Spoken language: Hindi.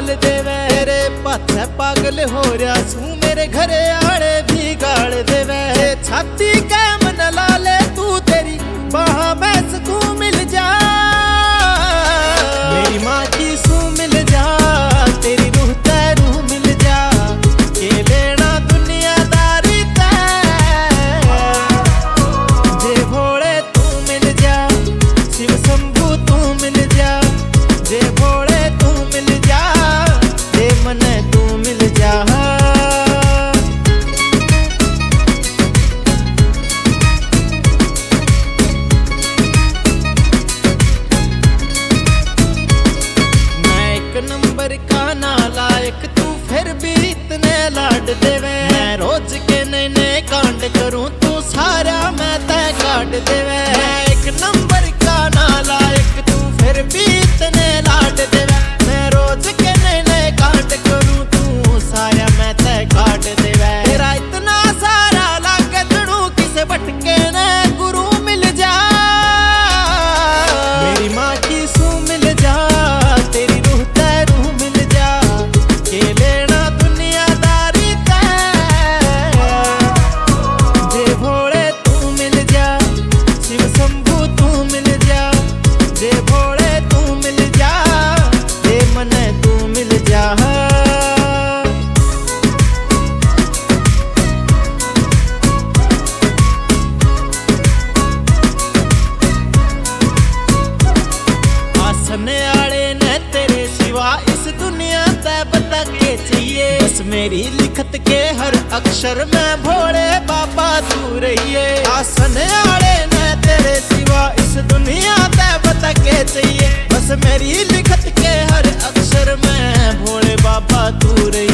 गाल देवे। तेरे पाछे पागल हो रहा सू मेरे घरे आड़े भी गाल देवे। छाती के मन ला ले तू तेरी बाह में सुकून मिल जा। मेरी माँ की सू मिल जा, तेरी रूह ते रूह मिल जा। ये लेना दुनियादारी ते जे भोले तू मिल जा। शिव शंभू तू मिल जा, जे भोले तू मिल जा। जे मने तू मिल जा। नंबर का नालायक तू फिर भी इतने लाड देवे। मैं रोज के नए नए कांड करूं तू सारा मैं तय काट देवे। मैं एक नंबर का नालायक तू फिर भी इतने लाड देवे। मैं रोज के नए नए कांड करूं तू सारा मैं तय काट देवे। तेरा इतना सारा लागत तू किसे भटके न गुरु मिल जा। मेरी माँ की सू मिल जा, तेरी रूह ते रूह मिल जा। ये लेना दुनियादारी ते जे भोले तू मिल जा। शिव शंभू तू मिल जा, जे भोले तू मिल जा। जे मने तू मिल जा। आसने आले ने तेरे सिवा इस दुनिया ते बता के चाहिए। बस मेरी लिखत के हर अक्षर में भोले बाबा तू रहिए। आसने आले ने तेरे सिवा इस दुनिया ते बता के चाहिए। बस मेरी लिखत के हर अक्षर में भोले बाबा तू रहिए।